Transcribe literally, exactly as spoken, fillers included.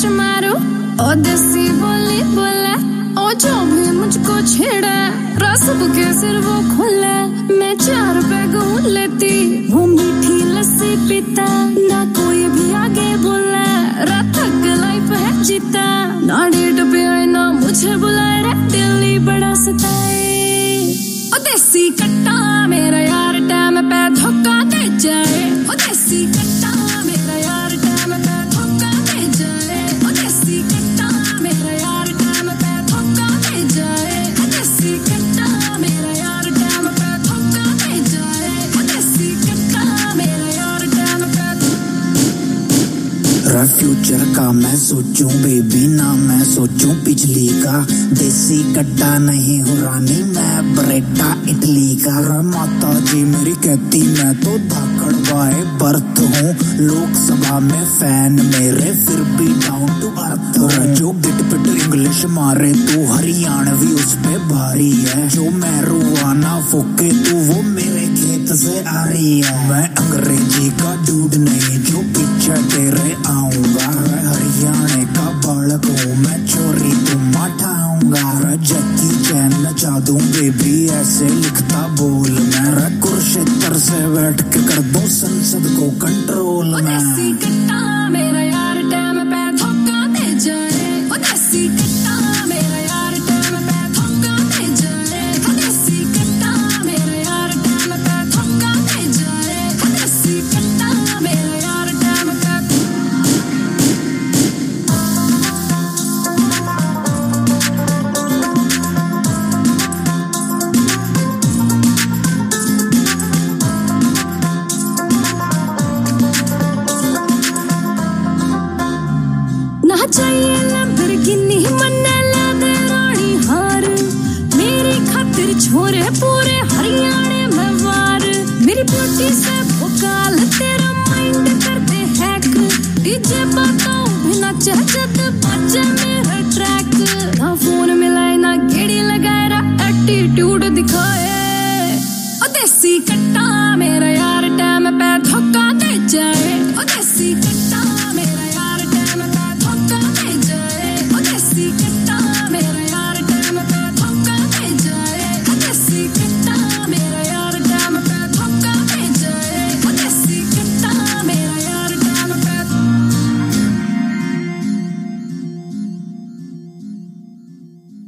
English मारू और देसी बोली बोले और जो भी मुझको छेड़ा रस के सिर वो खुले। मैं चार पैग लेती वो मीठी लस्सी पीता ना कोई भी आगे बोला रात तक लाइफ है जीता ना डेट पे आए ना मुझे बुलाए रे दिल्ली बड़ा सताए। ओ देसी कट्टा मेरा यार टाइम पे धोखा दे जाए। ओ देसी कट्टा मेरा यार टाइम पे धोखा दे जाए। ओ देसी कट्टा मेरा यार टाइम पे धोखा दे जाए। ओ देसी कट्टा मेरा यार टाइम पे धोखा दे जाए। ओ देसी कट्टा मेरा यार टाइम पे। फ्यूचर का मैं सोचूं बेबी ना मैं सोचूं पिछली का। देसी कट्टा नहीं हो रानी मैं ब्रेटा इटली का। माता जी मेरी कहती मैं तो धाकड़ बाय बर्थ हूँ लोकसभा में फैन मेरे फिर भी डाउन टू अर्थ। जो गिट पिट इंग्लिश मारे तू हरियाणवी उस पे भारी है। जो मैं रुआना फूके तू वो मेरे खेत से आ रही है। मैं अंग्रेजी का डूड नहीं जो पीछे तेरे आऊंगा। हरियाणा का बालक हूँ मैं चोरी तुम मठाऊंगा। जैकी चैन नचा दूं बेबी ऐसे लिखता बोल मैं। कुरुक्षेत्र से बैठ के कर दूं संसद को कंट्रोल में। देसी कट्टा मेरा यार टाइम पे धोखा दे जाए। ओ देसी कट्टा मेरा यार टाइम पे धोखा दे जाए। ओ देसी कट्टा मेरा यार टाइम पे धोखा दे जाए। ओ देसी कट्टा मेरा यार टाइम पे। ना चाहिए लैम्बोर्गिनी मन्ने ला दे रानी हार। मेरी खातिर छोरे पूरे हरियाणा में वार। मेरी ब्यूटी से भोकाल तेरा माइंड करते हैक। डीजे बताओ बिना चहचत बजे मेरा ट्रैक। ना फोन मिलाए ना गेड़ी लगाए रा एटीट्यूड दिखाए। ओ देसी